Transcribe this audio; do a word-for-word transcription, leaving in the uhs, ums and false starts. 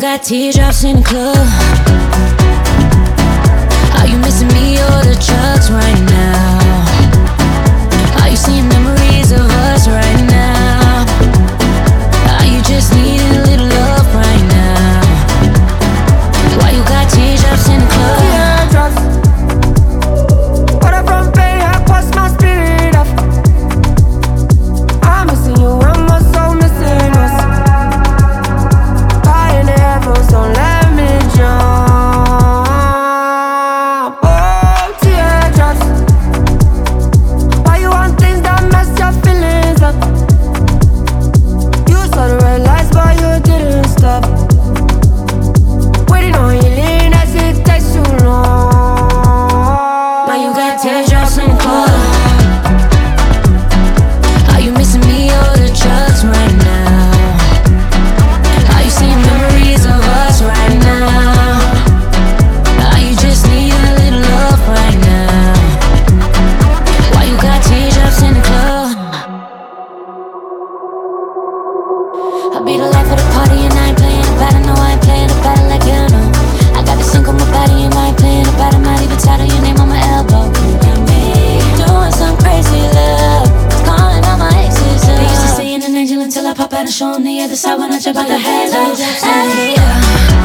got teardrops in the club? Are you missing me or the drugs right now? Are you seeing memories of us right now? Are you just needing a little love right now? Why you got teardrops in the club? Teardrops. What up from pain, I cross my spirit off. I'm missing you, I'm also missing us. Fire in the heavens, don't let me jump. Oh, teardrops. Why you want things that mess your feelings up? You saw the red lights, but you didn't stop. Waiting on healing as it takes too long. Why you got teardrops in the club? Are you missing me or the drugs right now? Are you seeing memories of us right now? Are you just needing a little love right now? Why you got teardrops in the club? I be the life of the party and I ain't playing about it. No, I ain't playing about it like you know. I got the sink on my body and I ain't playing about it. Might even title your name on my elbow. And me doing some crazy love, calling all my exes up. They used to say in an angel until I pop out and show 'em the other side when I jump out the halo. Hey, yeah.